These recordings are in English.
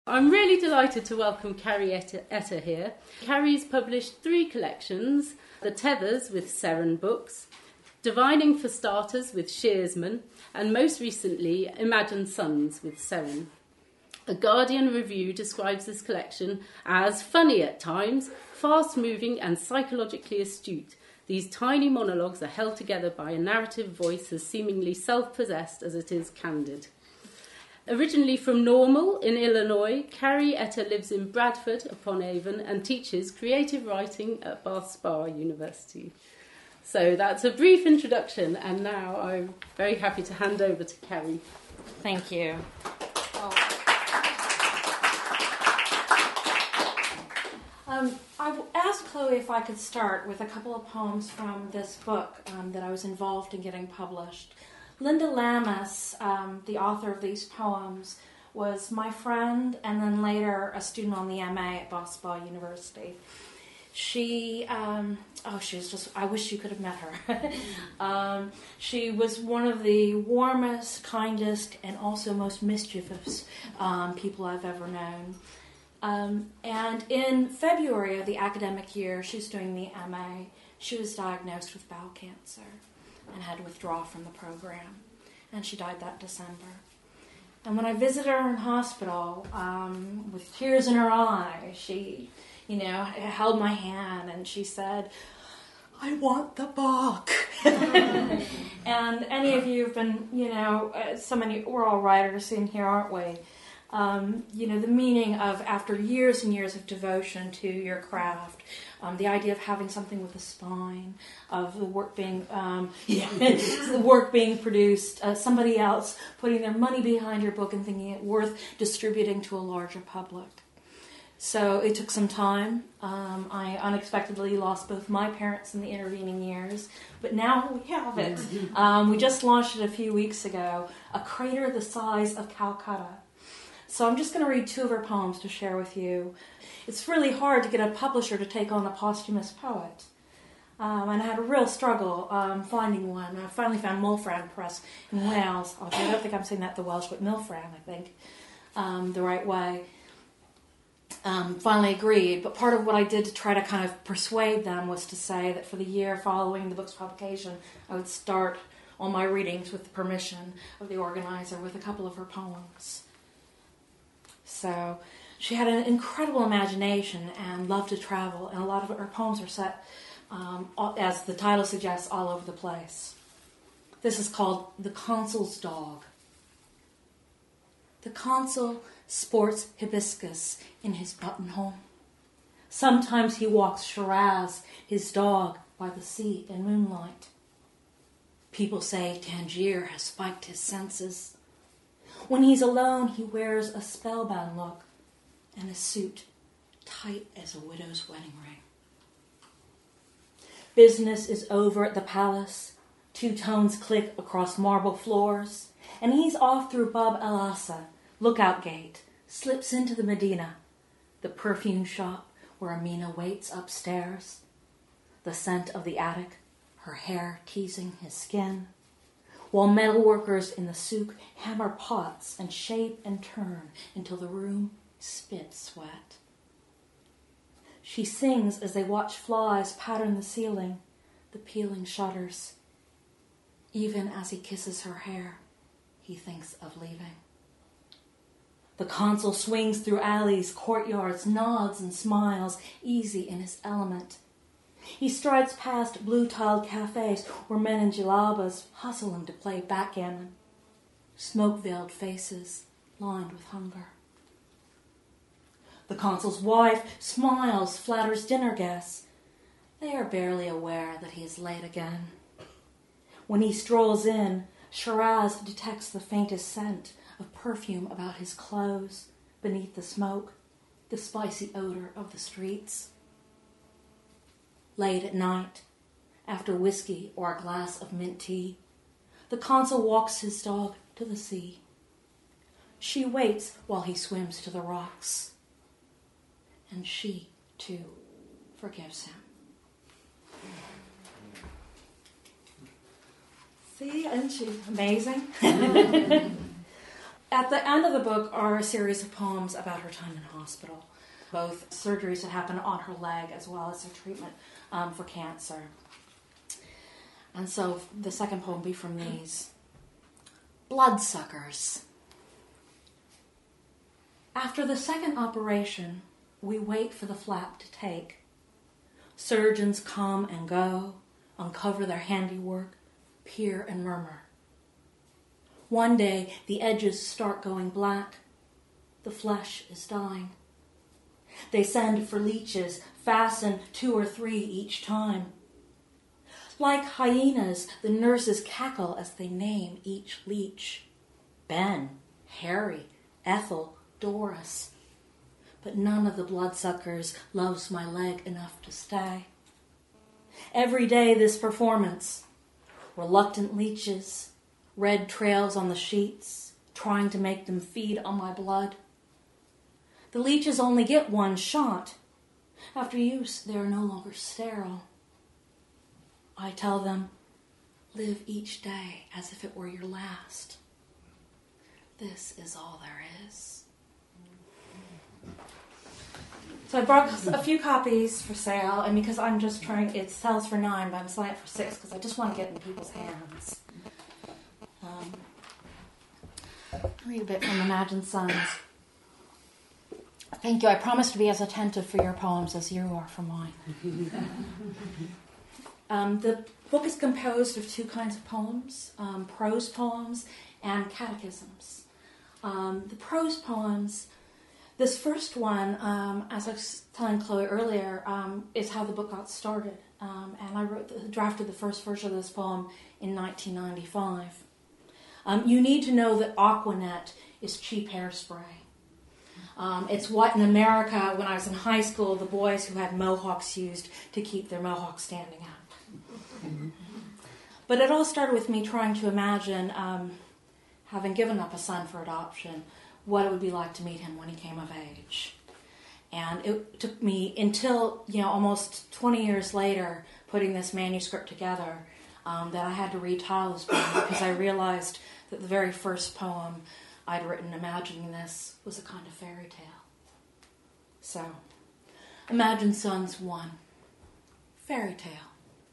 I'm really delighted to welcome Carrie Etta here. Carrie's published 3 collections, The Tethers with Seren Books, Divining for Starters with Shearsman, and most recently, Imagine Sons with Seren. A Guardian review describes this collection as funny at times, fast-moving and psychologically astute. These tiny monologues are held together by a narrative voice as seemingly self-possessed as it is candid. Originally from Normal in Illinois, Carrie Etta lives in Bradford upon Avon and teaches creative writing at Bath Spa University. So that's a brief introduction, and now I'm very happy to hand over to Carrie. Thank you. I asked Chloe if I could start with a couple of poems from this book that I was involved in getting published. Linda Lammas, the author of these poems, was my friend and then later a student on the MA at Bath Spa University. She was just, I wish you could have met her. She was one of the warmest, kindest, and also most mischievous people I've ever known. And in February of the academic year, she's doing the MA, she was diagnosed with bowel cancer and had to withdraw from the program. And she died that December. And when I visited her in hospital, with tears in her eyes, she, held my hand and she said, "I want the book." And any of you have been, so many, we're all writers in here, aren't we? The meaning of, after years and years of devotion to your craft, the idea of having something with a spine, of the work being, the work being produced, somebody else putting their money behind your book and thinking it worth distributing to a larger public. So it took some time. I unexpectedly lost both my parents in the intervening years, but now we have it. We just launched it a few weeks ago, A Crater the Size of Calcutta. So I'm just going to read 2 of her poems to share with you. It's really hard to get a publisher to take on a posthumous poet. And I had a real struggle finding one. I finally found Mulfran Press in Wales. I don't think I'm saying that the Welsh, but Milfran, I think, the right way. Finally agreed. But part of what I did to try to kind of persuade them was to say that for the year following the book's publication, I would start all my readings with the permission of the organizer with a couple of her poems. So she had an incredible imagination and loved to travel, and a lot of her poems are set, as the title suggests, all over the place. This is called The Consul's Dog. The consul sports hibiscus in his buttonhole. Sometimes he walks Shiraz, his dog, by the sea in moonlight. People say Tangier has spiked his senses. When he's alone, he wears a spellbound look and a suit tight as a widow's wedding ring. Business is over at the palace. 2 tones click across marble floors, and he's off through Bab el Asa, lookout gate, slips into the Medina, the perfume shop where Amina waits upstairs, the scent of the attic, her hair teasing his skin, while metal workers in the souk hammer pots and shape and turn until the room spits sweat. She sings as they watch flies pattern the ceiling, the peeling shutters. Even as he kisses her hair, he thinks of leaving. The consul swings through alleys, courtyards, nods and smiles, easy in his element. He strides past blue-tiled cafes where men in jalabas hustle him to play backgammon. Smoke-veiled faces lined with hunger. The consul's wife smiles, flatters dinner guests. They are barely aware that he is late again. When he strolls in, Shiraz detects the faintest scent of perfume about his clothes, beneath the smoke, the spicy odor of the streets. Late at night, after whiskey or a glass of mint tea, the consul walks his dog to the sea. She waits while he swims to the rocks. And she, too, forgives him. See, isn't she amazing? At the end of the book are a series of poems about her time in hospital, both surgeries that happened on her leg as well as her treatment for cancer. And so the second poem will be from these. Bloodsuckers. After the second operation, we wait for the flap to take. Surgeons come and go, uncover their handiwork, peer and murmur. One day, the edges start going black. The flesh is dying. They send for leeches, fasten 2 or 3 each time. Like hyenas, the nurses cackle as they name each leech. Ben, Harry, Ethel, Doris. But none of the bloodsuckers loves my leg enough to stay. Every day this performance. Reluctant leeches, red trails on the sheets, trying to make them feed on my blood. The leeches only get 1 shot. After use, they are no longer sterile. I tell them, live each day as if it were your last. This is all there is. So I brought a few copies for sale, and because I'm just trying, it sells for $9, but I'm selling it for $6 because I just want to get it in people's hands. I'll read a bit from Imagine Sons. Thank you. I promise to be as attentive for your poems as you are for mine. The book is composed of 2 kinds of poems, prose poems and catechisms. The prose poems, this first one, as I was telling Chloe earlier, is how the book got started. And I drafted the first version of this poem in 1995. You need to know that Aquanet is cheap hairspray. It's what in America, when I was in high school, the boys who had mohawks used to keep their mohawks standing out. But it all started with me trying to imagine, having given up a son for adoption, what it would be like to meet him when he came of age. And it took me until, almost 20 years later, putting this manuscript together, that I had to retitle this poem because I realized that the very first poem I'd written imagining this was a kind of fairy tale. So, Imagine Sons 1. Fairy tale.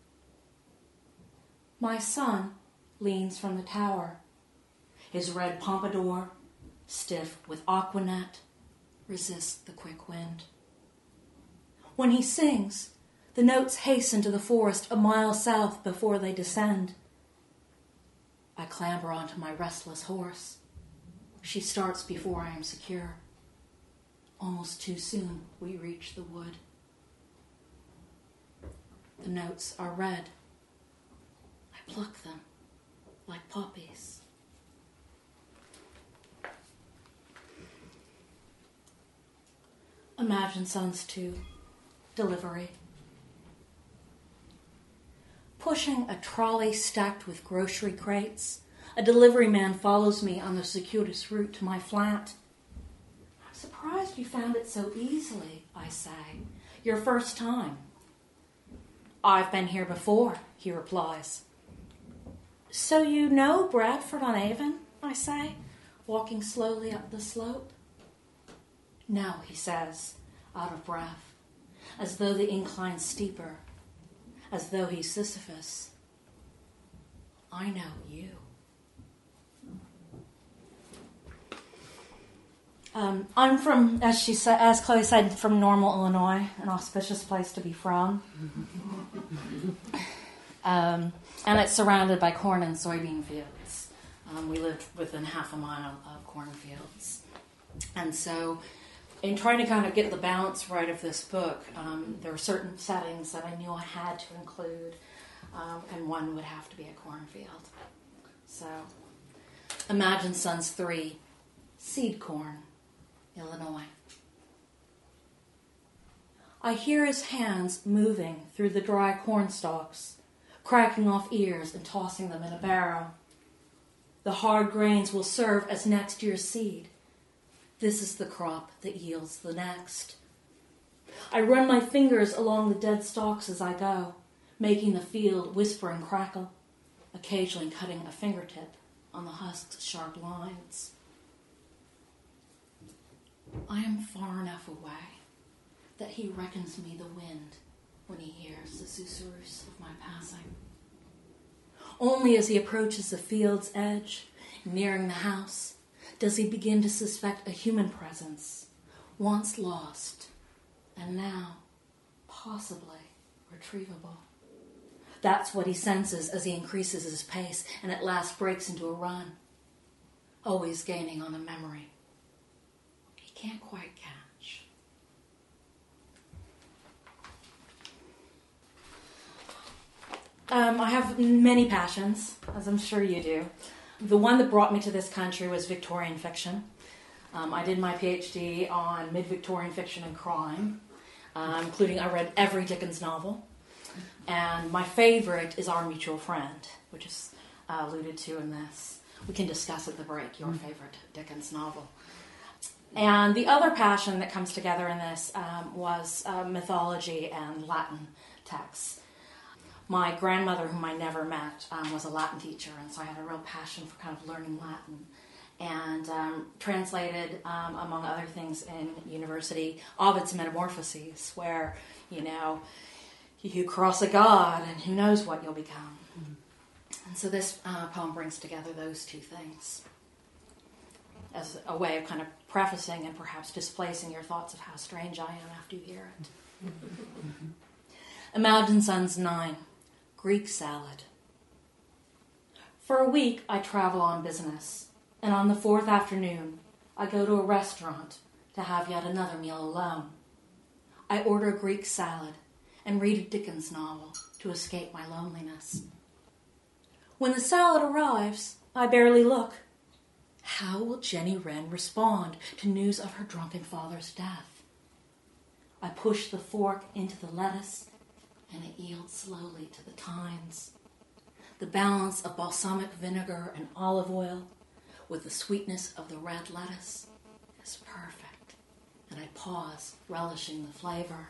My son leans from the tower, his red pompadour, stiff with Aquanet, resists the quick wind. When he sings, the notes hasten to the forest a mile south before they descend. I clamber onto my restless horse. She starts before I am secure. Almost too soon we reach the wood. The notes are red. I pluck them like poppies. Imagine Sons 2, Delivery. Pushing a trolley stacked with grocery crates, a delivery man follows me on the circuitous route to my flat. I'm surprised you found it so easily, I say. Your first time. I've been here before, he replies. So you know Bradford-on-Avon, I say, walking slowly up the slope. No, he says, out of breath, as though the incline's steeper, as though he's Sisyphus. I know you. I'm from, as Chloe said, from Normal, Illinois, an auspicious place to be from. And it's surrounded by corn and soybean fields. We lived within half a mile of cornfields. And so, in trying to kind of get the balance right of this book, there were certain settings that I knew I had to include, and one would have to be a cornfield. So, Imagine Sons 3, Seed Corn, Illinois. I hear his hands moving through the dry corn stalks, cracking off ears and tossing them in a barrow. The hard grains will serve as next year's seed. This is the crop that yields the next. I run my fingers along the dead stalks as I go, making the field whisper and crackle, occasionally cutting a fingertip on the husk's sharp lines. I am far enough away that he reckons me the wind when he hears the susurrus of my passing. Only as he approaches the field's edge, nearing the house, does he begin to suspect a human presence, once lost, and now possibly retrievable. That's what he senses as he increases his pace and at last breaks into a run, always gaining on a memory he can't quite catch. I have many passions, as I'm sure you do. The one that brought me to this country was Victorian fiction. I did my PhD on mid-Victorian fiction and crime, including I read every Dickens novel. And my favorite is Our Mutual Friend, which is alluded to in this. We can discuss at the break your favorite Dickens novel. And the other passion that comes together in this was mythology and Latin texts. My grandmother, whom I never met, was a Latin teacher, and so I had a real passion for kind of learning Latin. And translated, among other things, in university, Ovid's Metamorphoses, where, you cross a god and who knows what you'll become. And so this poem brings together those two things as a way of kind of prefacing and perhaps displacing your thoughts of how strange I am after you hear it. Imagine Sons 9, Greek Salad. For a week I travel on business, and on the fourth afternoon I go to a restaurant to have yet another meal alone. I order a Greek salad and read a Dickens novel to escape my loneliness. When the salad arrives, I barely look. How will Jenny Wren respond to news of her drunken father's death? I push the fork into the lettuce, and it yields slowly to the tines. The balance of balsamic vinegar and olive oil with the sweetness of the red lettuce is perfect, and I pause, relishing the flavor.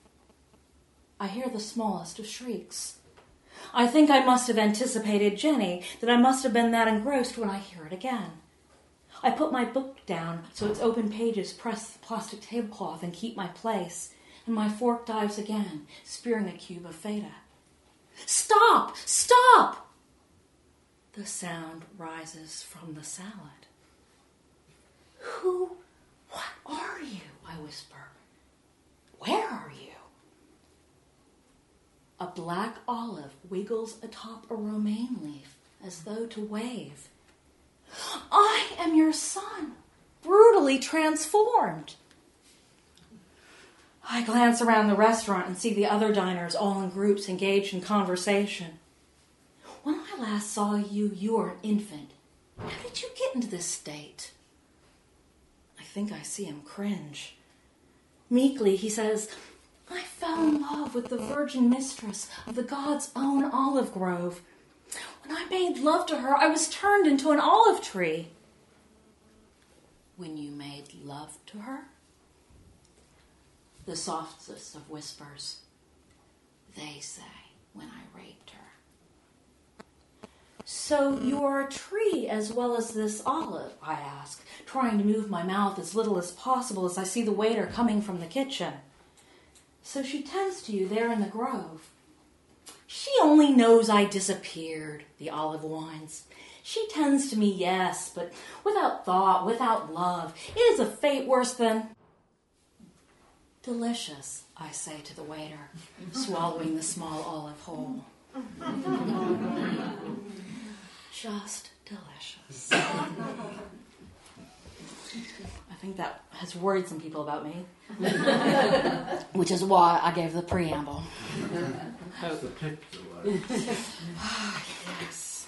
I hear the smallest of shrieks. I think I must have anticipated Jenny, that I must have been that engrossed when I hear it again. I put my book down so its open pages press the plastic tablecloth and keep my place, and my fork dives again, spearing a cube of feta. Stop! Stop! The sound rises from the salad. What are you? I whisper. Where are you? A black olive wiggles atop a romaine leaf as though to wave. I am your son, brutally transformed. I glance around the restaurant and see the other diners all in groups engaged in conversation. When I last saw you, you were an infant. How did you get into this state? I think I see him cringe. Meekly, he says, I fell in love with the virgin mistress of the god's own olive grove. When I made love to her, I was turned into an olive tree. When you made love to her? The softest of whispers. They say, when I raped her. So you're a tree as well as this olive, I ask, trying to move my mouth as little as possible as I see the waiter coming from the kitchen. So she tends to you there in the grove. She only knows I disappeared, the olive whines. She tends to me, yes, but without thought, without love. It is a fate worse than... Delicious, I say to the waiter, swallowing the small olive whole. Just delicious. I think that has worried some people about me, which is why I gave the preamble. That's the picture. Yes.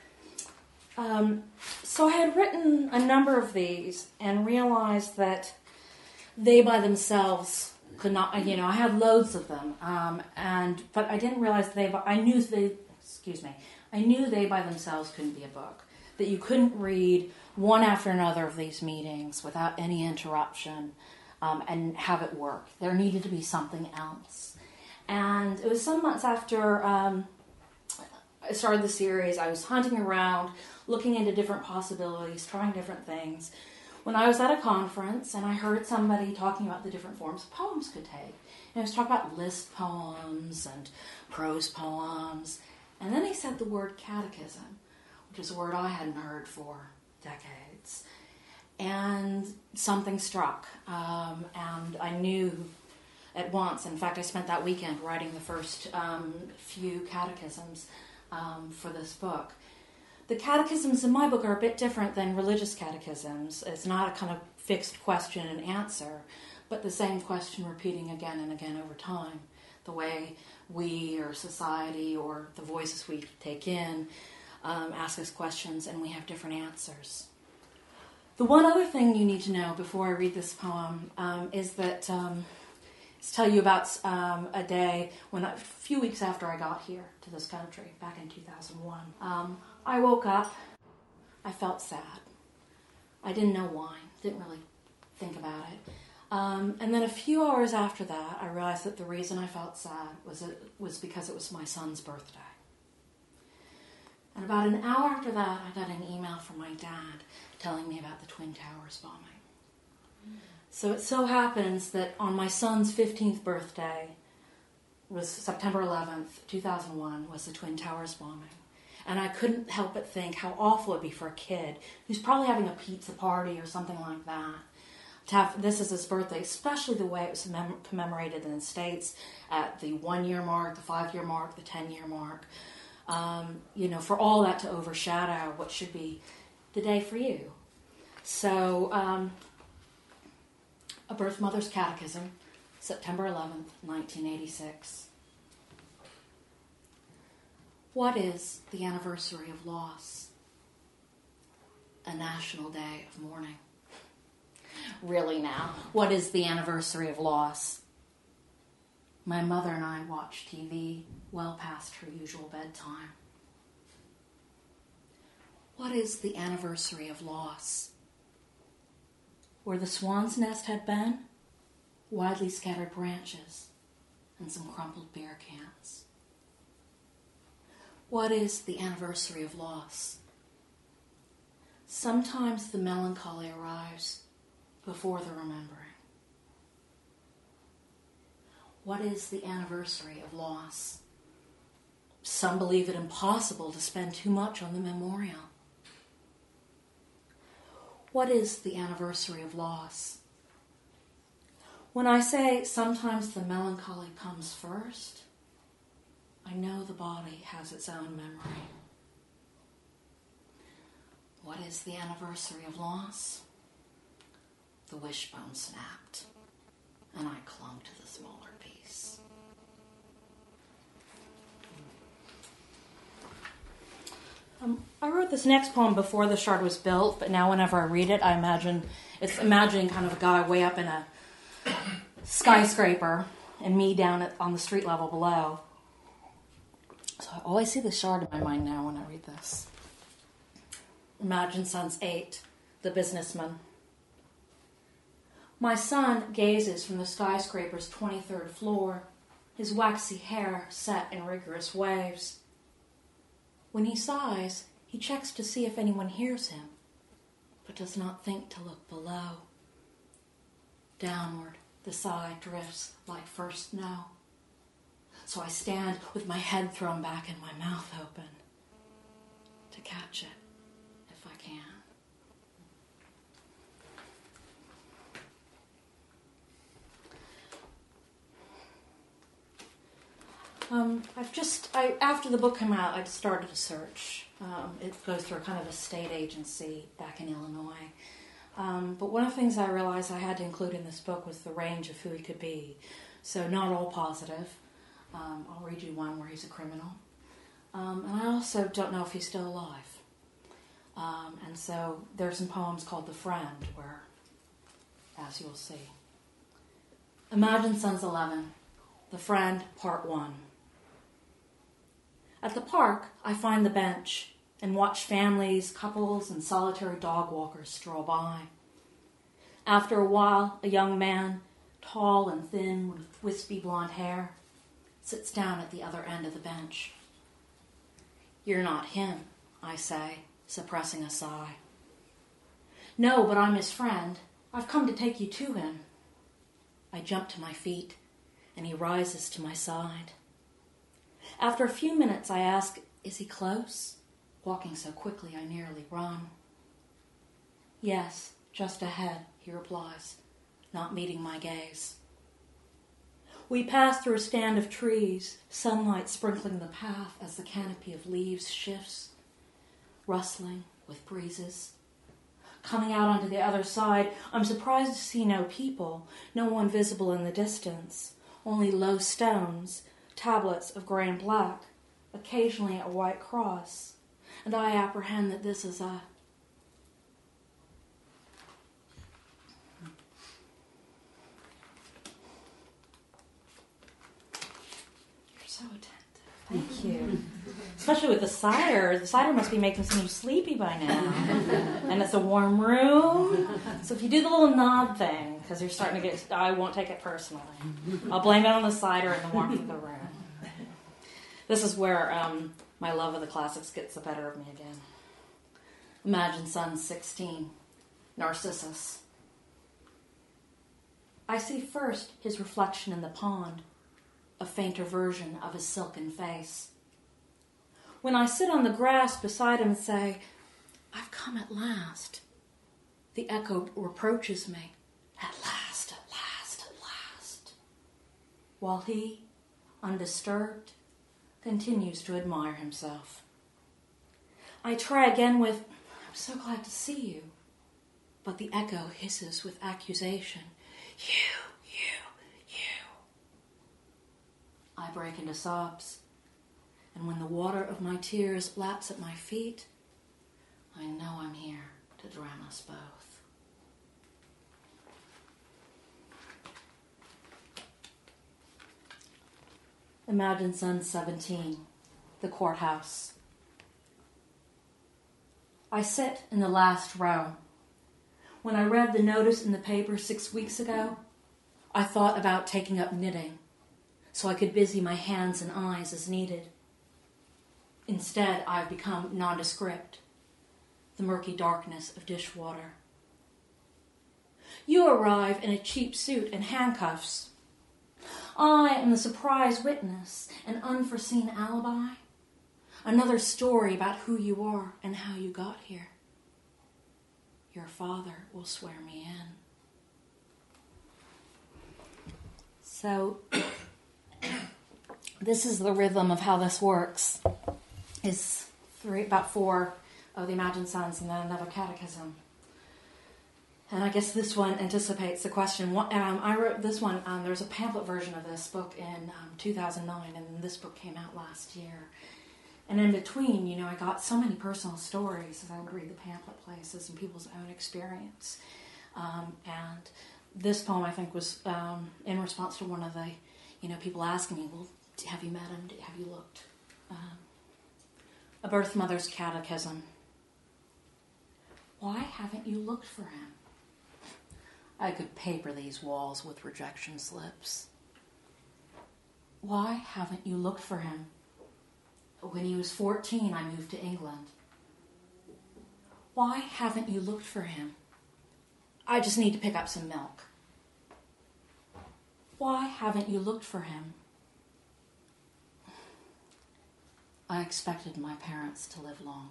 So I had written a number of these and realized that they by themselves could not, I had loads of them, but I didn't realize I knew they by themselves couldn't be a book, that you couldn't read one after another of these meetings without any interruption and have it work. There needed to be something else. And it was some months after I started the series, I was hunting around, looking into different possibilities, trying different things, when I was at a conference and I heard somebody talking about the different forms poems could take. And he was talking about list poems and prose poems. And then he said the word catechism, which is a word I hadn't heard for decades. And something struck. And I knew at once. In fact, I spent that weekend writing the first few catechisms for this book. The catechisms in my book are a bit different than religious catechisms. It's not a kind of fixed question and answer, but the same question repeating again and again over time. The way we or society or the voices we take in ask us questions and we have different answers. The one other thing you need to know before I read this poem is that let's tell you about a day when a few weeks after I got here to this country, back in 2001. I woke up, I felt sad. I didn't know why, didn't really think about it. And then a few hours after that, I realized that the reason I felt sad was because it was my son's birthday. And about an hour after that, I got an email from my dad telling me about the Twin Towers bombing. So it so happens that on my son's 15th birthday, was September 11th, 2001, was the Twin Towers bombing. And I couldn't help but think how awful it would be for a kid who's probably having a pizza party or something like that to have this as his birthday, especially the way it was commemorated in the States at the 1 year mark, the 5 year mark, the 10 year mark. For all that to overshadow what should be the day for you. So, A Birth Mother's Catechism, September 11th, 1986. What is the anniversary of loss? A national day of mourning. Really now, what is the anniversary of loss? My mother and I watch TV well past her usual bedtime. What is the anniversary of loss? Where the swan's nest had been, widely scattered branches and some crumpled beer cans. What is the anniversary of loss? Sometimes the melancholy arrives before the remembering. What is the anniversary of loss? Some believe it impossible to spend too much on the memorial. What is the anniversary of loss? When I say sometimes the melancholy comes first, I know the body has its own memory. What is the anniversary of loss? The wishbone snapped, and I clung to the smaller piece. I wrote this next poem before the Shard was built, but now whenever I read it, it's imagining kind of a guy way up in a skyscraper and me down on the street level below. So I always see the Shard in my mind now when I read this. Imagine Sons 8, the businessman. My son gazes from the skyscraper's 23rd floor, his waxy hair set in rigorous waves. When he sighs, he checks to see if anyone hears him, but does not think to look below. Downward, the sigh drifts like first snow. So I stand with my head thrown back and my mouth open to catch it if I can. After the book came out, I started a search. It goes through kind of a state agency back in Illinois. But one of the things I realized I had to include in this book was the range of who he could be. So not all positive. I'll read you one where he's a criminal. And I also don't know if he's still alive. And so there's some poems called The Friend, where, as you'll see. Imagine Sons 11, The Friend, Part 1. At the park, I find the bench and watch families, couples, and solitary dog walkers stroll by. After a while, a young man, tall and thin with wispy blonde hair, sits down at the other end of the bench. "You're not him," I say, suppressing a sigh. No, but I'm his friend. I've come to take you to him. I jump to my feet, and he rises to my side. After a few minutes, I ask, is he close? Walking so quickly, I nearly run. Yes, just ahead, he replies, not meeting my gaze. We pass through a stand of trees, sunlight sprinkling the path as the canopy of leaves shifts, rustling with breezes. Coming out onto the other side, I'm surprised to see no people, no one visible in the distance, only low stones, tablets of grey and black, occasionally a white cross, and I apprehend that this is a... You're so attentive. Thank you. Especially with the cider. The cider must be making some of you sleepy by now. And it's a warm room. So if you do the little nod thing, because you're starting to get... I won't take it personally. I'll blame it on the cider and the warmth of the room. This is where my love of the classics gets the better of me again. Imagine Son 16, Narcissus. I see first his reflection in the pond, a fainter version of his silken face. When I sit on the grass beside him and say, I've come at last, the echo reproaches me, at last, at last, at last, while he, undisturbed, continues to admire himself. I try again with, I'm so glad to see you, but the echo hisses with accusation, you. I break into sobs, and when the water of my tears laps at my feet, I know I'm here to drown us both. Imagine Son 17, the courthouse. I sit in the last row. When I read the notice in the paper 6 weeks ago, I thought about taking up knitting, so I could busy my hands and eyes as needed. Instead, I've become nondescript, the murky darkness of dishwater. You arrive in a cheap suit and handcuffs. I am the surprise witness, an unforeseen alibi, another story about who you are and how you got here. Your father will swear me in. So... this is the rhythm of how this works. It's about 4 of the Imagine Sons and then another catechism. And I guess this one anticipates the question. I wrote this one, there's a pamphlet version of this book in 2009, and this book came out last year. And in between, I got so many personal stories as I would read the pamphlet places and people's own experience. And this poem, I think, was in response to one of the, people asking me, well, have you met him? Have you looked? A birth mother's catechism. Why haven't you looked for him? I could paper these walls with rejection slips. Why haven't you looked for him? When he was 14, I moved to England. Why haven't you looked for him? I just need to pick up some milk. Why haven't you looked for him? I expected my parents to live longer.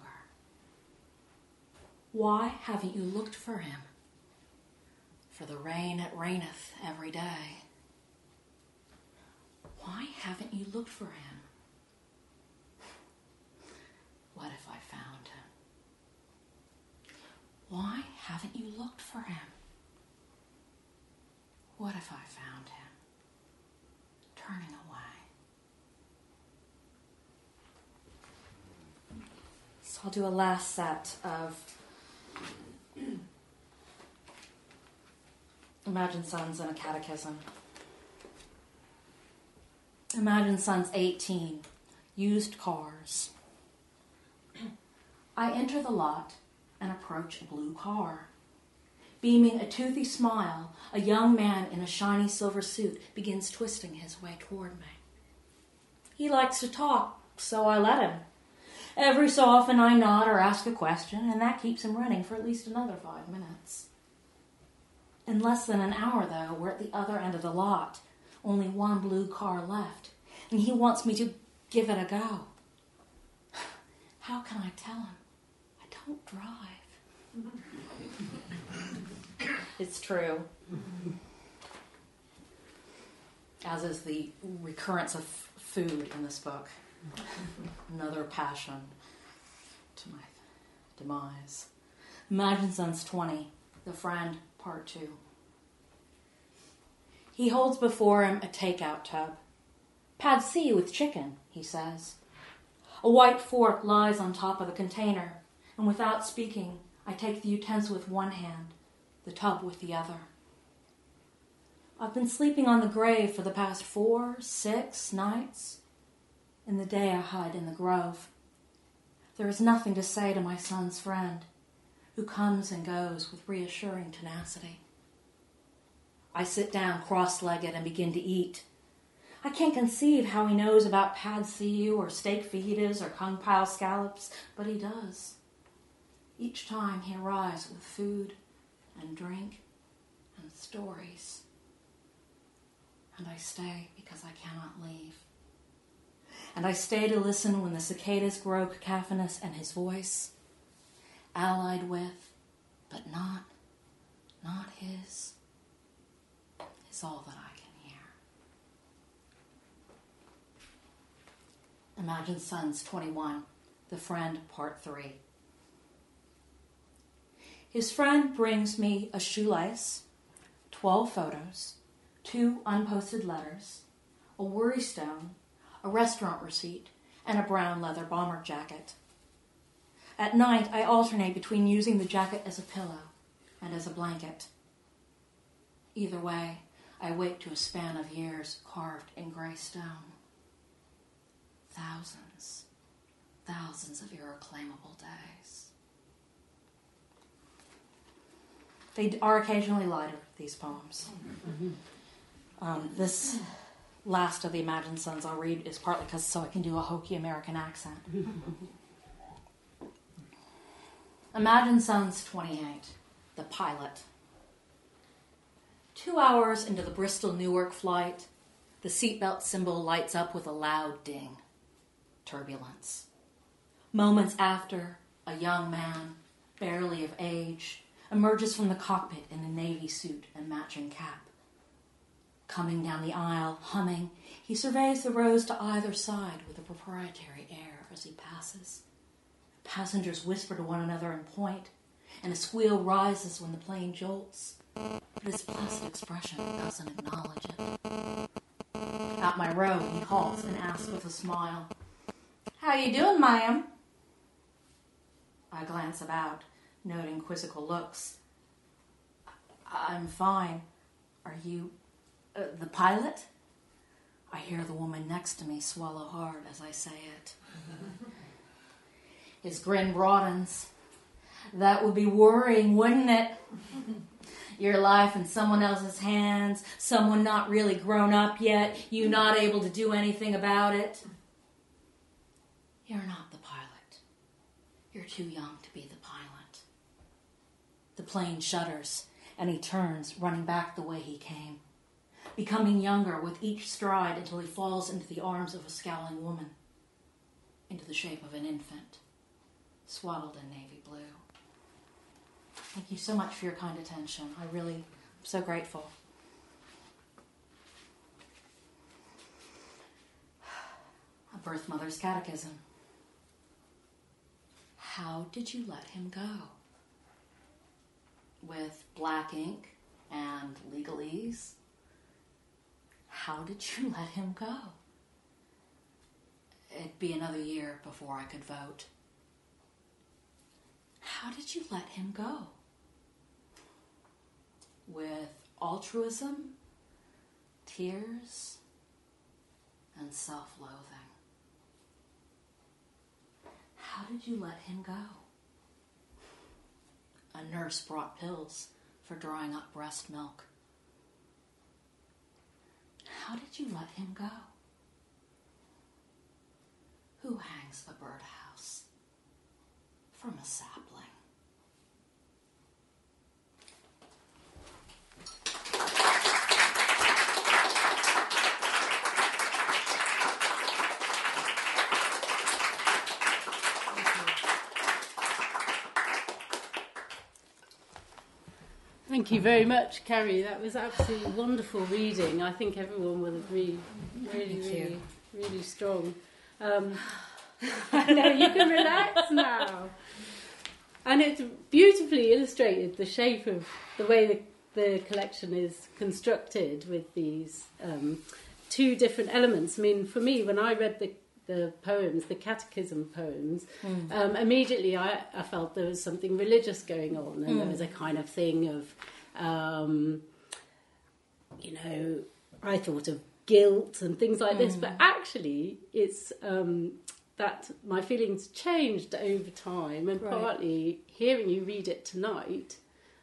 Why haven't you looked for him? For the rain, it raineth every day. Why haven't you looked for him? What if I found him? Why haven't you looked for him? What if I found him? Turning away. So I'll do a last set of Imagine Sons and a catechism. Imagine Sons 18, used cars. I enter the lot and approach a blue car. Beaming a toothy smile, a young man in a shiny silver suit begins twisting his way toward me. He likes to talk, so I let him. Every so often I nod or ask a question, and that keeps him running for at least another 5 minutes. In less than an hour, though, we're at the other end of the lot. Only one blue car left, and he wants me to give it a go. How can I tell him? I don't drive. It's true. As is the recurrence of food in this book. Another passion to my demise. Imagine Sons 20, The Friend, Part 2. He holds before him a takeout tub. Pad see with chicken, he says. A white fork lies on top of the container, and without speaking, I take the utensil with one hand, the tub with the other. I've been sleeping on the grave for the past 4, 6 nights. In the day I hide in the grove. There is nothing to say to my son's friend, who comes and goes with reassuring tenacity. I sit down cross-legged and begin to eat. I can't conceive how he knows about pad see ew or steak fajitas or kung pao scallops, but he does. Each time he arrives with food and drink and stories. And I stay because I cannot leave. And I stay to listen when the cicadas grow cacophonous and his voice, allied with, but not his, is all that I can hear. Imagine Sons 21, The Friend, Part 3. His friend brings me a shoelace, 12 photos, 2 unposted letters, a worry stone, a restaurant receipt, and a brown leather bomber jacket. At night, I alternate between using the jacket as a pillow and as a blanket. Either way, I wake to a span of years carved in gray stone. Thousands of irreclaimable days. They are occasionally lighter, these poems. This last of the Imagine Sons I'll read is partly because so I can do a hokey American accent. Imagine Sons 28, The Pilot. 2 hours into the Bristol-Newark flight, the seatbelt symbol lights up with a loud ding. Turbulence. Moments after, a young man, barely of age, emerges from the cockpit in a navy suit and matching cap. Coming down the aisle, humming, he surveys the rows to either side with a proprietary air as he passes. Passengers whisper to one another and point, and a squeal rises when the plane jolts. But his placid expression doesn't acknowledge it. At my row, he halts and asks with a smile, "How you doing, ma'am?" I glance about, noting quizzical looks. "I'm fine. Are you the pilot?" I hear the woman next to me swallow hard as I say it. His grin broadens. "That would be worrying, wouldn't it? Your life in someone else's hands, someone not really grown up yet, you not able to do anything about it." "You're not the pilot. You're too young to be the pilot." The plane shudders, and he turns, running back the way he came, becoming younger with each stride until he falls into the arms of a scowling woman, into the shape of an infant, swaddled in navy blue. Thank you so much for your kind attention. I'm so grateful. A Birth Mother's Catechism. How did you let him go? With black ink and legalese. How did you let him go? It'd be another year before I could vote. How did you let him go? With altruism, tears, and self-loathing. How did you let him go? A nurse brought pills for drying up breast milk. How did you let him go? Who hangs a birdhouse? from a sapling. Thank you very much, Carrie. That was absolutely wonderful reading. I think everyone will agree. Really strong. I know, you can relax now. And it's beautifully illustrated, the shape of the way the collection is constructed with these two different elements. I mean, for me, when I read the poems, the catechism poems, immediately I felt there was something religious going on, and there was a kind of thing of, I thought of guilt and things like this, but actually it's that my feelings changed over time, and partly hearing you read it tonight,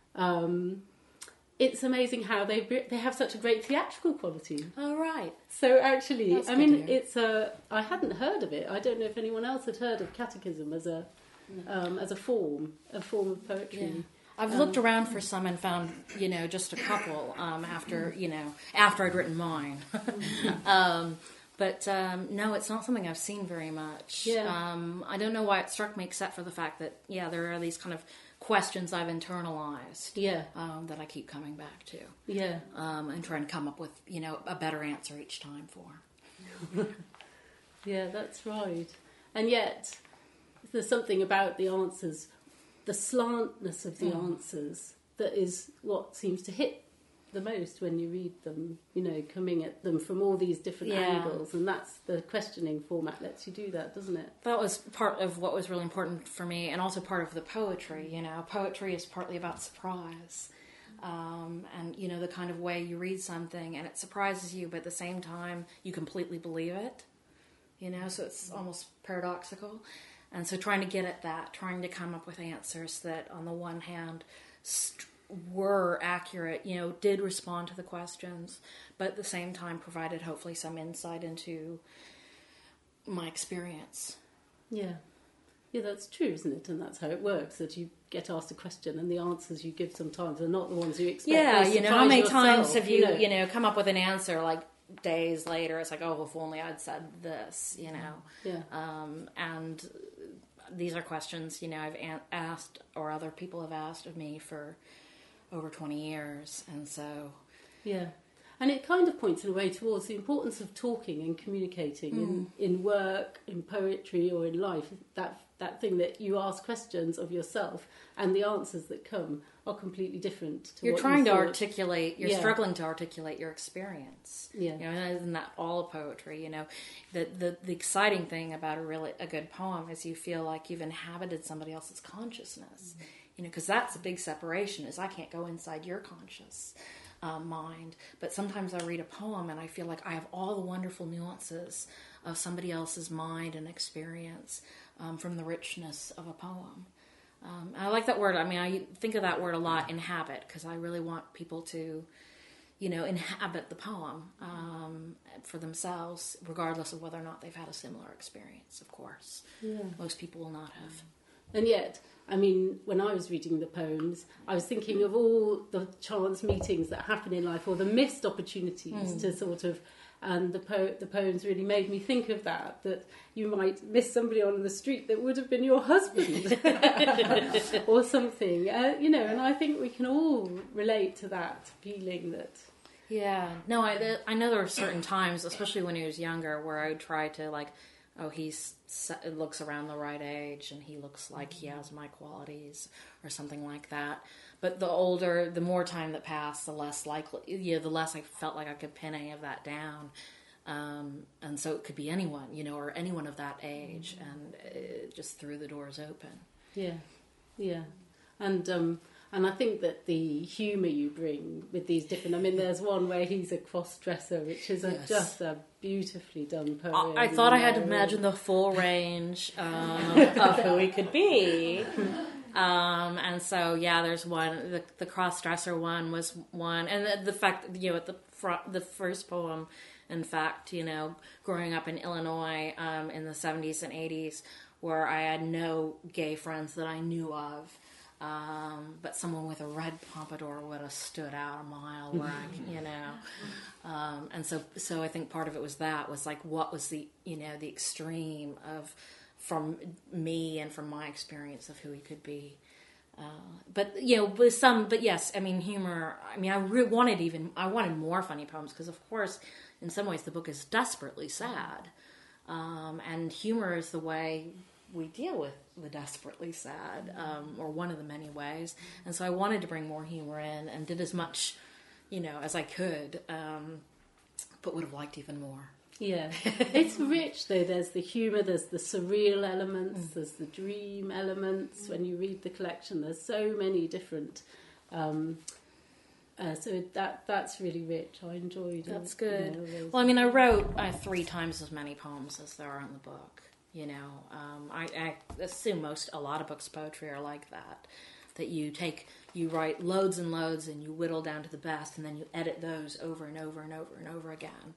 it's amazing how they have such a great theatrical quality. Oh, right. So actually, That's I mean, it's I hadn't heard of it. I don't know if anyone else had heard of catechism as a form of poetry. Yeah. I've looked around for some and found, just a couple after I'd written mine. But no, it's not something I've seen very much. Yeah. I don't know why it struck me, except for the fact that, there are these kind of questions I've internalized. Yeah. That I keep coming back to. Yeah. And trying to come up with, a better answer each time for. Yeah, that's right. And yet, there's something about the answers, the slantness of the answers, that is what seems to hit the most when you read them, coming at them from all these different angles, and that's the questioning format lets you do that, doesn't it? That was part of what was really important for me, and also part of the poetry. Poetry is partly about surprise, and the kind of way you read something and it surprises you, but at the same time you completely believe it. So it's almost paradoxical, and so trying to get at that, trying to come up with answers that, on the one hand, were accurate, did respond to the questions, but at the same time provided hopefully some insight into my experience. Yeah, that's true, isn't it? And that's how it works, that you get asked a question and the answers you give sometimes are not the ones you expect. Yeah, how many times have you, come up with an answer like days later, it's like, oh, well, if only I'd said this, Yeah. And these are questions, I've asked, or other people have asked of me for over 20 years, and so... Yeah, and it kind of points in a way towards the importance of talking and communicating in work, in poetry, or in life. That thing that you ask questions of yourself, and the answers that come are completely different to you're what trying you to thought. articulate, you're struggling to articulate your experience. Yeah. Isn't that all of poetry? The exciting thing about a good poem is you feel like you've inhabited somebody else's consciousness. Because that's a big separation, is I can't go inside your conscious mind. But sometimes I read a poem and I feel like I have all the wonderful nuances of somebody else's mind and experience from the richness of a poem. I like that word. I mean, I think of that word a lot, inhabit, because I really want people to, inhabit the poem for themselves, regardless of whether or not they've had a similar experience, of course. Yeah. Most people will not have. And yet, I mean, when I was reading the poems, I was thinking of all the chance meetings that happen in life, or the missed opportunities to sort of... And the poems really made me think of that you might miss somebody on the street that would have been your husband or something, and I think we can all relate to that feeling that... Yeah, no, I know there were certain times, especially when he was younger, where I would try to he looks around the right age and he looks like he has my qualities or something like that. But the more time that passed, the less likely, the less I felt like I could pin any of that down. And so it could be anyone, or anyone of that age, and it just threw the doors open. Yeah, yeah. And I think that the humour you bring with these different... I mean, there's one where he's a cross-dresser, which is just a beautifully done poem. I thought I had to imagine the full range of who he could be. And so, there's one. The cross-dresser one was one. And the fact that, at the first poem, in fact, growing up in Illinois in the 70s and 80s, where I had no gay friends that I knew of. But someone with a red pompadour would have stood out a mile where and so I think part of it was like, what was the extreme of, from me and from my experience of who he could be. But yes, I mean, humor, I mean, I wanted more funny poems, because of course, in some ways the book is desperately sad. And humor is the way we deal with the desperately sad, or one of the many ways. And so I wanted to bring more humor in, and did as much, as I could, but would have liked even more. Yeah, it's rich though. There's the humour, there's the surreal elements, there's the dream elements. When you read the collection, there's so many different. So that's really rich. I enjoyed it. That's good. Well, I mean, I wrote 3 times as many poems as there are in the book. I assume a lot of books of poetry are like that. That you write loads and loads, and you whittle down to the best, and then you edit those over and over and over and over again.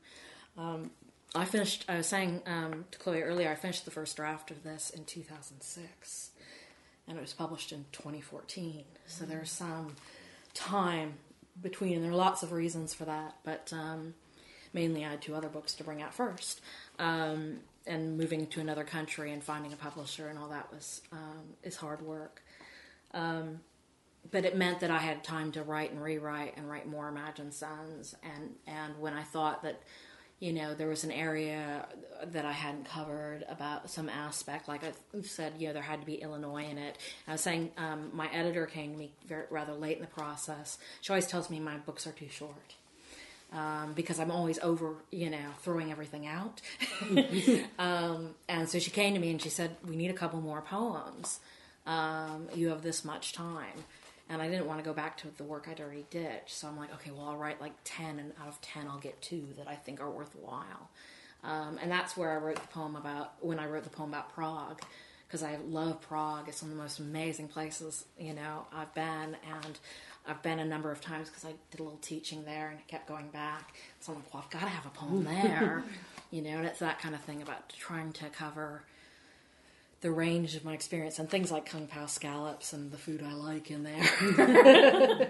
I was saying to Chloe earlier, I finished the first draft of this in 2006, and it was published in 2014. So there's some time between, and there are lots of reasons for that, but mainly I had 2 other books to bring out first. And moving to another country and finding a publisher and all that is hard work. But it meant that I had time to write and rewrite and write more Imagined Sons. And when I thought that, there was an area that I hadn't covered about some aspect, like I said, there had to be Illinois in it. I was saying, my editor came to me rather late in the process. She always tells me my books are too short. Because I'm always over, throwing everything out. And so she came to me and she said, we need a couple more poems. You have this much time. And I didn't want to go back to the work I'd already did. So I'm like, okay, well, I'll write like 10, and out of 10 I'll get 2 that I think are worthwhile. And that's where I wrote the poem about Prague. Because I love Prague. It's one of the most amazing places, I've been. And I've been a number of times because I did a little teaching there and kept going back. So I'm like, well, I've got to have a poem there. And it's that kind of thing about trying to cover the range of my experience, and things like Kung Pao scallops and the food I like in there.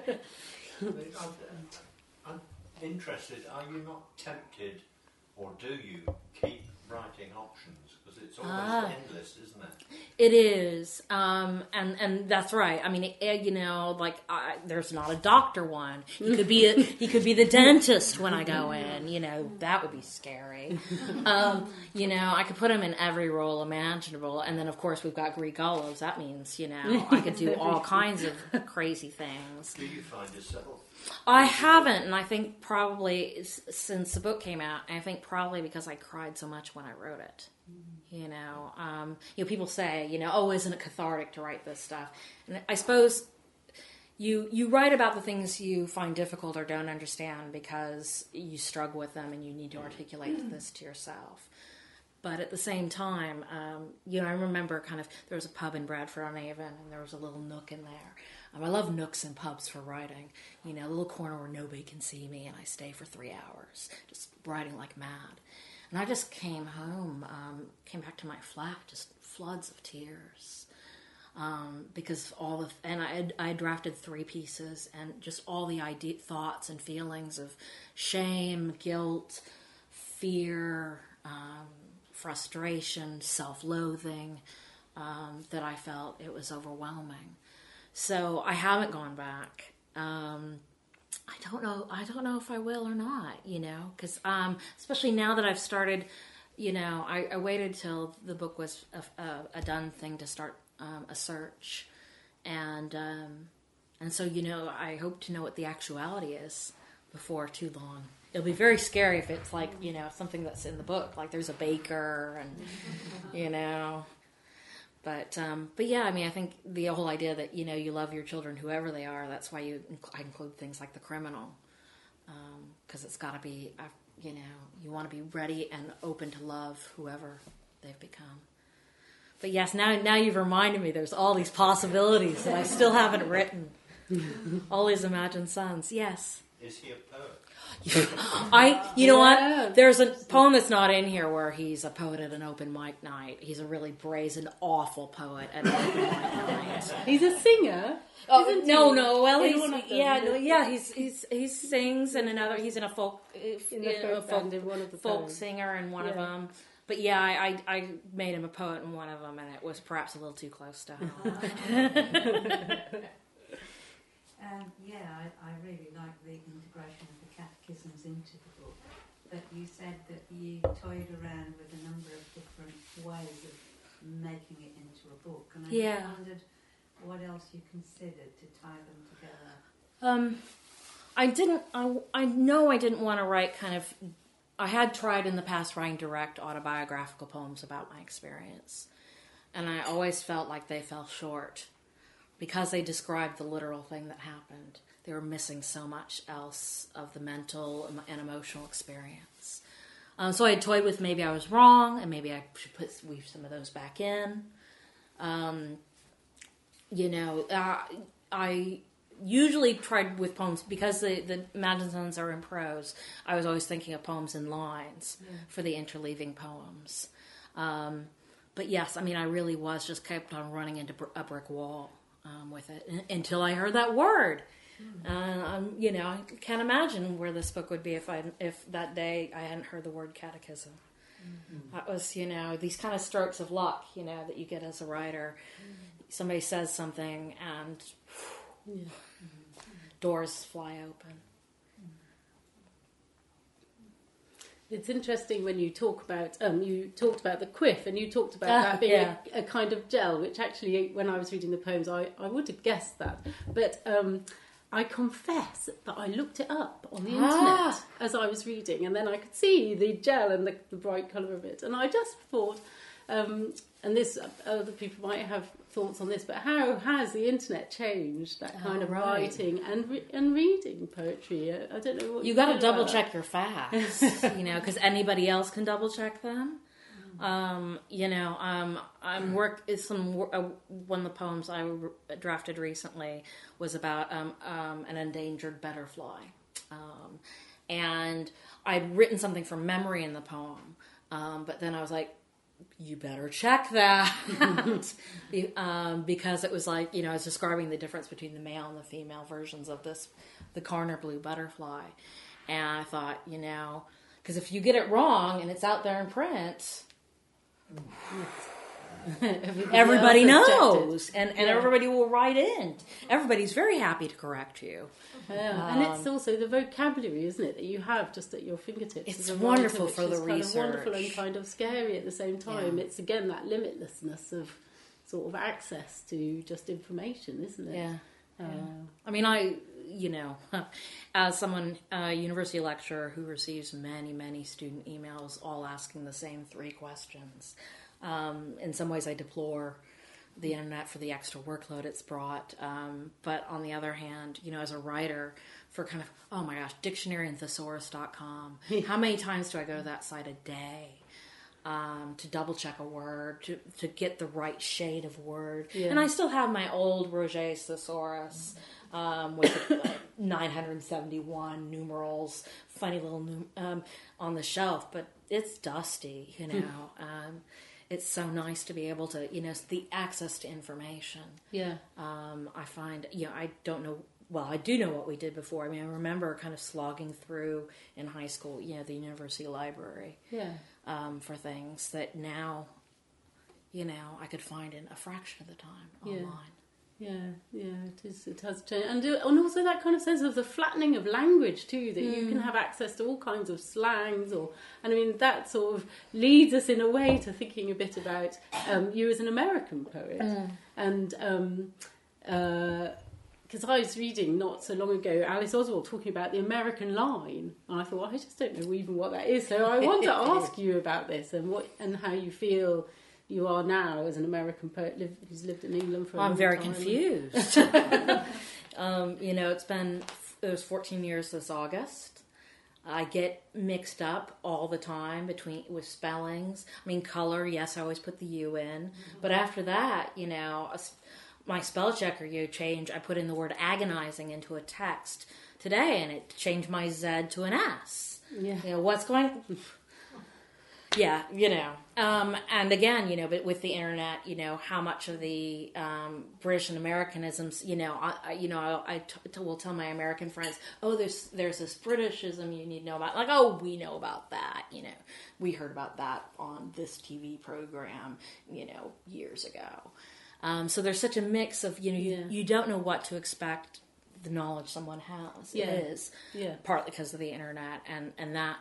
I'm interested, are you not tempted, or do you keep writing options? Because it's almost endless, isn't it? It is, and that's right. I mean, there's not a doctor one. He could be the dentist when I go in. That would be scary. I could put him in every role imaginable, and then of course we've got Greek olives. That means I could do all kinds of crazy things. Do you find yourself? I haven't, and I think probably since the book came out, I think probably because I cried so much when I wrote it. People say, oh, isn't it cathartic to write this stuff? And I suppose you write about the things you find difficult or don't understand because you struggle with them and you need to articulate this to yourself. But at the same time, I remember there was a pub in Bradford-on-Avon, and there was a little nook in there. I love nooks and pubs for writing. A little corner where nobody can see me, and I stay for 3 hours, just writing like mad. And I just came home, came back to my flat, just floods of tears. Because I drafted 3 pieces, and just all the thoughts and feelings of shame, guilt, fear, frustration, self-loathing, that I felt. It was overwhelming. So I haven't gone back. I don't know if I will or not, because especially now that I've started, I waited till the book was a done thing to start a search, and so I hope to know what the actuality is before too long. It'll be very scary if it's like something that's in the book, like there's a baker and But yeah, I mean, I think the whole idea that, you love your children, whoever they are, that's why I include things like The Criminal. Because it's got to be, you want to be ready and open to love whoever they've become. But yes, now you've reminded me there's all these possibilities that I still haven't written. All these Imagined Sons, yes. Is he a poet? You know what? There's a poem that's not in here where he's a poet at an open mic night. He's a really brazen, awful poet at an open mic night. He's a singer. Oh no! Well, he sings in another. He's in a folk band in one of the folk poems. singer in one of them. But yeah, I made him a poet in one of them, and it was perhaps a little too close to home. I really like the integration of the catechisms into the book. But you said that you toyed around with a number of different ways of making it into a book, and I just wondered what else you considered to tie them together. I know I didn't want to write kind of. I had tried in the past writing direct autobiographical poems about my experience, and I always felt like they fell short because they described the literal thing that happened. They were missing so much else of the mental and emotional experience. So I had toyed with maybe I was wrong, and maybe I should weave some of those back in. I usually tried with poems because the Madisons are in prose. I was always thinking of poems in lines for the interleaving poems. But yes, I mean, I really was just kept on running into a brick wall with it until I heard that word. I can't imagine where this book would be if that day I hadn't heard the word catechism. That was, these kind of strokes of luck, that you get as a writer. Somebody says something and doors fly open. It's interesting when you talk about, you talked about the quiff, and you talked about that being a kind of gel, which actually, when I was reading the poems, I would have guessed that. But I confess that I looked it up on the internet as I was reading, and then I could see the gel and the bright colour of it. And I just thought, and this, other people might have thoughts on this, but how has the internet changed that kind of writing and reading poetry? I don't know what you got to double check your facts, because anybody else can double check them. One of the poems I drafted recently was about an endangered butterfly, and I'd written something from memory in the poem, but then I was like, you better check that because it was like, I was describing the difference between the male and the female versions of the Carner blue butterfly, and I thought, because if you get it wrong and it's out there in print, everybody knows, and everybody will write in. Everybody's very happy to correct you. And it's also the vocabulary, isn't it, that you have just at your fingertips. It's wonderful for the research. Kind of wonderful and kind of scary at the same time. Yeah. It's again that limitlessness of sort of access to just information, isn't it? Yeah. I mean, as someone, a university lecturer who receives many, many student emails all asking the same 3 questions, in some ways I deplore the internet for the extra workload it's brought. But on the other hand, as a writer, for kind of, oh my gosh, dictionaryandthesaurus.com, how many times do I go to that site a day? To double check a word, to get the right shade of word. Yeah. And I still have my old Roget's Thesaurus with 971 numerals, funny little on the shelf, but it's dusty, It's so nice to be able to, the access to information. Yeah. I find, I don't know. Well, I do know what we did before. I mean, I remember kind of slogging through in high school, the university library. Yeah. For things that now, I could find in a fraction of the time online. It has changed. And also that kind of sense of the flattening of language too, that you can have access to all kinds of slangs, that sort of leads us in a way to thinking a bit about you as an American poet. And because I was reading not so long ago Alice Oswald talking about the American line, and I thought, well, I just don't know even what that is, so I want to ask you about this and how you feel you are now as an American poet who's lived in England for a long time. I'm very confused. It was 14 years this August. I get mixed up all the time with spellings. I mean, color, yes, I always put the U in. But after that, my spell checker change. I put in the word agonizing into a text today, and it changed my Z to an S. Yeah. You know, what's going... Yeah, you know. And again, you know, but with the internet, you know, how much of the British and Americanisms, you know, I will tell my American friends, oh, there's this Britishism you need to know about. Like, oh, we know about that, you know. We heard about that on this TV program, you know, years ago. So there's such a mix of, you know, you don't know what to expect the knowledge someone has. Yeah. It is. Yeah. Partly because of the internet, and that...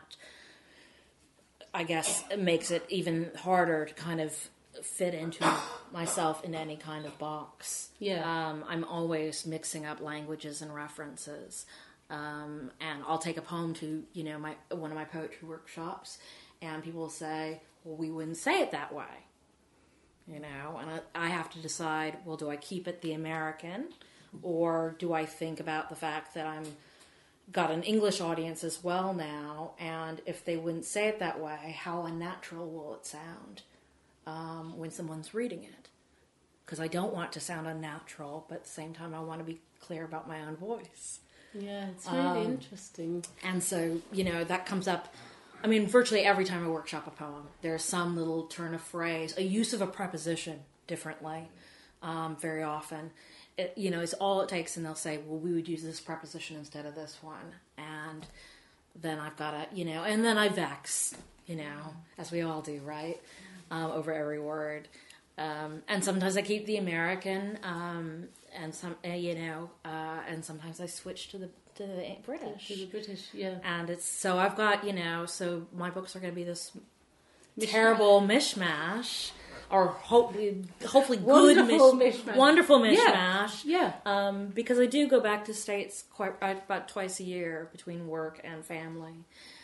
I guess it makes it even harder to kind of fit into myself in any kind of box. Yeah. I'm always mixing up languages and references. And I'll take a poem to, you know, one of my poetry workshops, and people will say, well, we wouldn't say it that way. You know, and I have to decide, well, do I keep it the American, or do I think about the fact that I'm got an English audience as well now, and if they wouldn't say it that way, how unnatural will it sound when someone's reading it? Because I don't want to sound unnatural, but at the same time I want to be clear about my own voice. Yeah, it's really interesting. And so, you know, that comes up, I mean, virtually every time I workshop a poem, there's some little turn of phrase, a use of a preposition differently, very often. You know, it's all it takes, and they'll say, well, we would use this preposition instead of this one. And then I've got to, you know, and then I vex, you know, as we all do, right? Over every word. And sometimes I keep the American, and and sometimes I switch to the British. To the British, yeah. And it's, so I've got, you know, so my books are going to be this terrible mishmash. Or hopefully good wonderful mishmash. Yeah. Because I do go back to States about twice a year between work and family,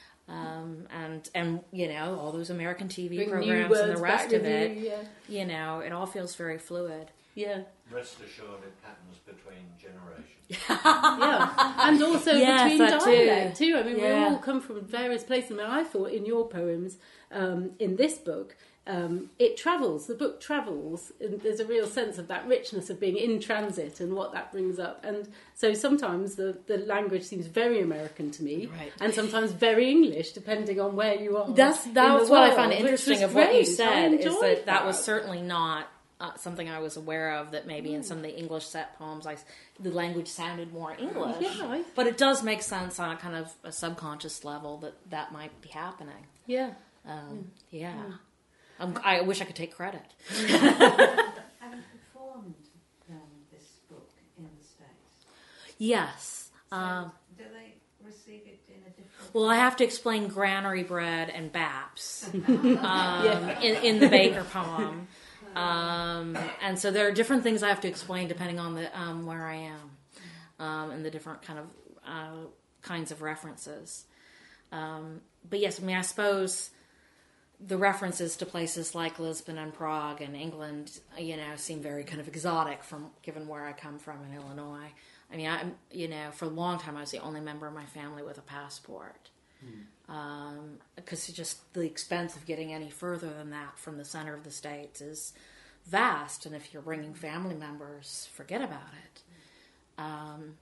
and you know, all those American TV programs and the rest of it. You know, it all feels very fluid. Yeah. Rest assured, it happens between generations. Yeah, and also between dialect too. I mean, we all come from various places. I mean, I thought in your poems, in this book. It travels, the book travels, and there's a real sense of that richness of being in transit and what that brings up. And so sometimes the language seems very American to me, right, and sometimes very English, depending on where you are. That's what I find interesting of what you said, is that was certainly not something I was aware of, that maybe in some of the English set poems, the language sounded more English. Yeah, but it does make sense on a kind of a subconscious level that might be happening. Yeah. Yeah. I wish I could take credit. Have you performed this book in the States? Yes. So do they receive it in a different Well, I have to explain granary bread and baps in the Baker poem. And so there are different things I have to explain depending on the where I am, and the different kinds of references. But yes, I mean, I suppose the references to places like Lisbon and Prague and England, you know, seem very kind of exotic given where I come from in Illinois. I mean, for a long time I was the only member of my family with a passport. Because just the expense of getting any further than that from the center of the States is vast, and if you're bringing family members, forget about it.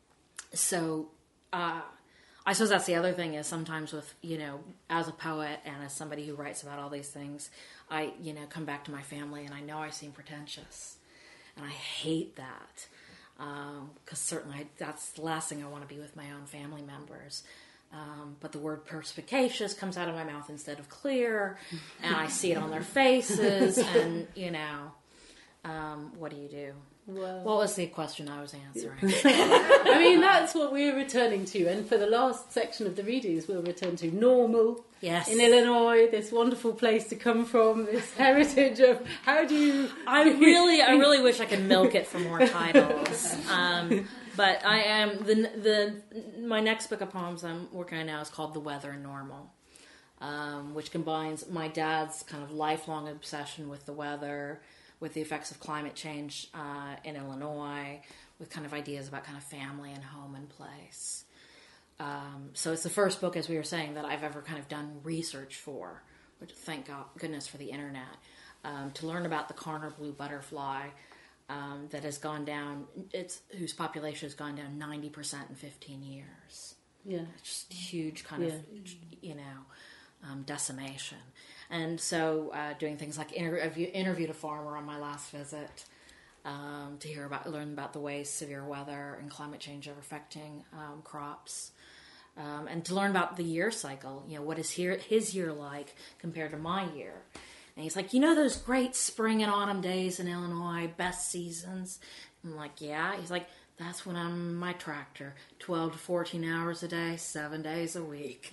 I suppose that's the other thing, is sometimes with, you know, as a poet and as somebody who writes about all these things, I, you know, come back to my family and I know I seem pretentious. And I hate that. Because certainly that's the last thing I want to be with my own family members. But the word perspicacious comes out of my mouth instead of clear, and I see it on their faces, and, you know, what do you do? Well, what was the question I was answering? I mean, that's what we're returning to. And for the last section of the readings, we'll return to normal. Yes. In Illinois, this wonderful place to come from, this heritage of how do you... I really wish I could milk it for more titles. But I am... My next book of poems I'm working on now is called The Weather Normal, which combines my dad's kind of lifelong obsession with the weather, with the effects of climate change in Illinois, with kind of ideas about kind of family and home and place. So it's the first book, as we were saying, that I've ever kind of done research for, which thank goodness for the internet, to learn about the Karner blue butterfly, that has gone down, whose population has gone down 90% in 15 years. Yeah. It's just huge kind of, decimation. And so doing things like I've interviewed a farmer on my last visit to learn about the ways severe weather and climate change are affecting crops, and to learn about the year cycle. What is his year like compared to my year? And he's like, those great spring and autumn days in Illinois, best seasons. I'm like, yeah. He's like, that's when I'm in my tractor, 12 to 14 hours a day, 7 days a week.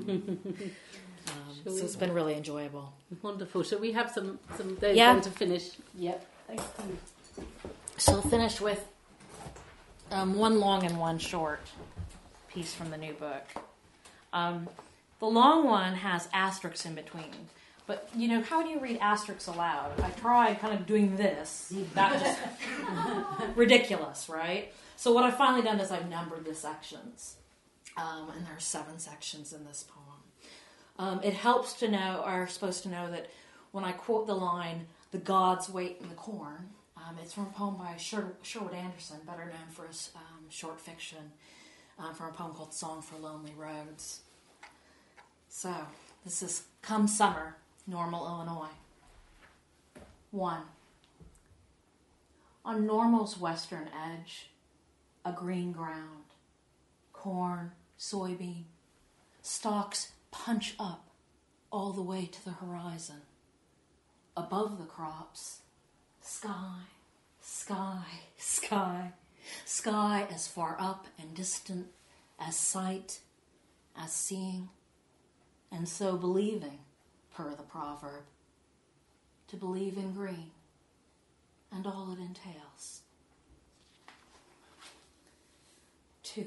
So it's been really enjoyable. Wonderful. Shall we have some days then to finish? Yep. Thank you. So I'll finish with one long and one short piece from the new book. The long one has asterisks in between. But, how do you read asterisks aloud? I tried kind of doing this. That just ridiculous, right? So what I've finally done is I've numbered the sections. And there are 7 sections in this poem. It helps to know, or supposed to know, that when I quote the line, "The gods wait in the corn," it's from a poem by Sherwood Anderson, better known for his short fiction, from a poem called Song for Lonely Roads. So, this is Come Summer, Normal, Illinois. 1. On Normal's western edge, a green ground, corn, soybean, stalks punch up all the way to the horizon. Above the crops, sky, sky, sky, sky as far up and distant as sight, as seeing, and so believing, per the proverb, to believe in green and all it entails. 2.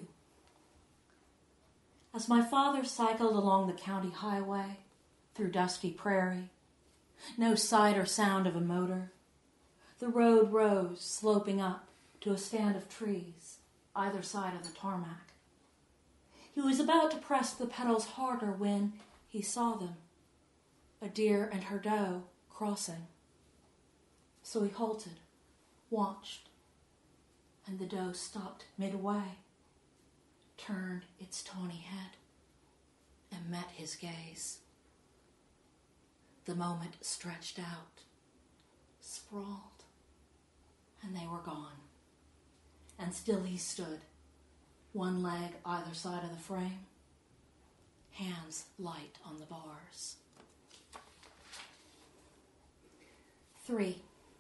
As my father cycled along the county highway, through dusty prairie, no sight or sound of a motor, the road rose, sloping up to a stand of trees, either side of the tarmac. He was about to press the pedals harder when he saw them, a deer and her doe crossing. So he halted, watched, and the doe stopped midway, turned its tawny head, and met his gaze. The moment stretched out, sprawled, and they were gone. And still he stood, one leg either side of the frame, hands light on the bars. 3.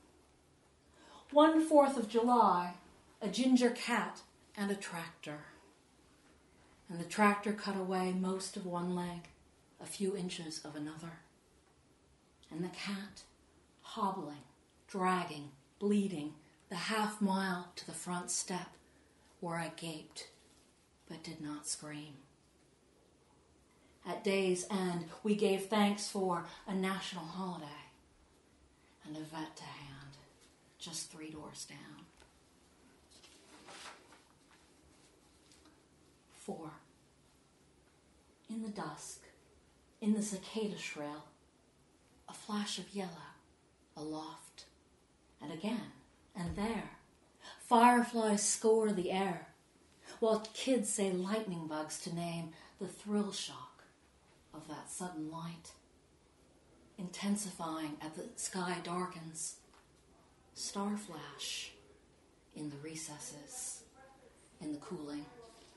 One 4th of July, a ginger cat and a tractor. And the tractor cut away most of one leg, a few inches of another. And the cat, hobbling, dragging, bleeding, the half-mile to the front step, where I gaped, but did not scream. At day's end, we gave thanks for a national holiday, and a vet to hand, just 3 doors down. 4. In the dusk, in the cicada shrill, a flash of yellow, aloft, and again, and there, fireflies score the air, while kids say lightning bugs to name the thrill shock of that sudden light, intensifying as the sky darkens, star flash in the recesses, in the cooling.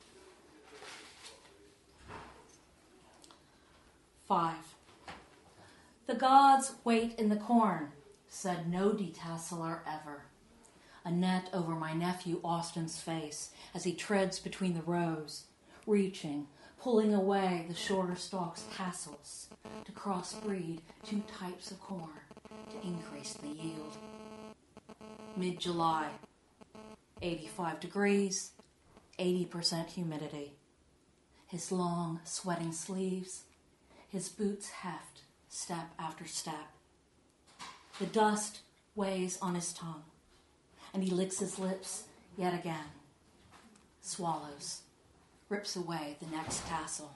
5. The gods wait in the corn, said no detasseler ever. A net over my nephew Austin's face as he treads between the rows, reaching, pulling away the shorter stalk's tassels to crossbreed 2 types of corn to increase the yield. Mid-July, 85 degrees, 80% humidity. His long, sweating sleeves, his boots heft step after step. The dust weighs on his tongue, and he licks his lips yet again, swallows, rips away the next tassel.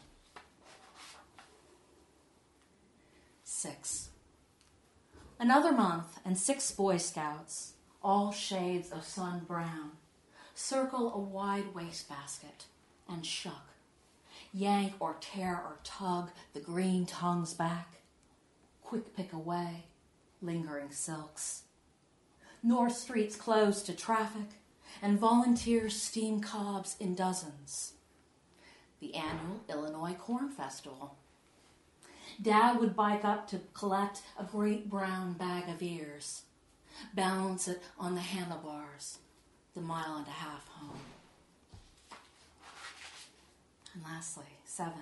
6. Another month and 6 Boy Scouts, all shades of sun brown, circle a wide wastebasket and shuck, yank or tear or tug the green tongues back, quick pick away lingering silks. North streets closed to traffic, and volunteers steam cobs in dozens. The annual Illinois Corn Festival. Dad would bike up to collect a great brown bag of ears, balance it on the handlebars, the 1.5 miles home. And lastly, 7.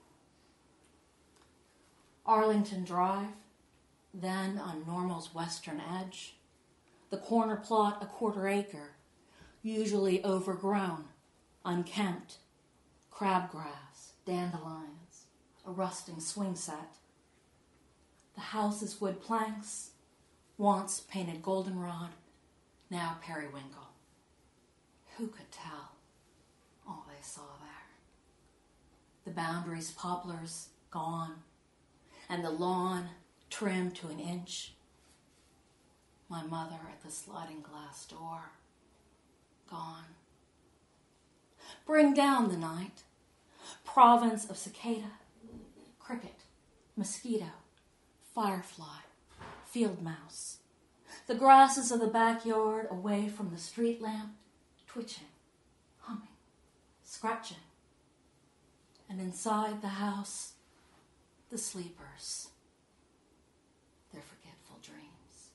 Arlington Drive, then on Normal's western edge, the corner plot a 1/4 acre, usually overgrown, unkempt, crabgrass, dandelions, a rusting swing set. The house is wood planks, once painted goldenrod, now periwinkle. Who could tell all they saw there? The boundaries poplars gone, and the lawn trimmed to an inch. My mother at the sliding glass door, gone. Bring down the night, province of cicada, cricket, mosquito, firefly, field mouse. The grasses of the backyard away from the street lamp, twitching, humming, scratching. And inside the house, the sleepers, their forgetful dreams.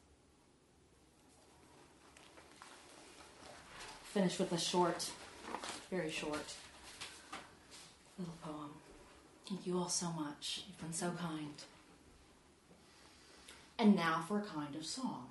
Finish with a short, very short, little poem. Thank you all so much. You've been so kind. And now for a kind of song.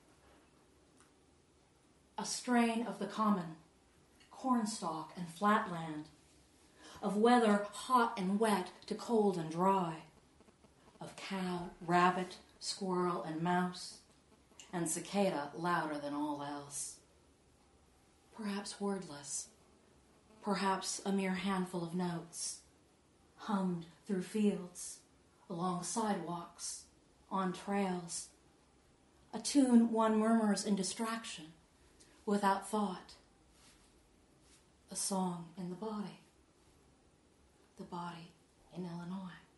A strain of the common, cornstalk and flatland, of weather hot and wet to cold and dry, of cow, rabbit, squirrel, and mouse, and cicada louder than all else. Perhaps wordless, perhaps a mere handful of notes, hummed through fields, along sidewalks, on trails, a tune one murmurs in distraction, without thought, a song in the body in Illinois.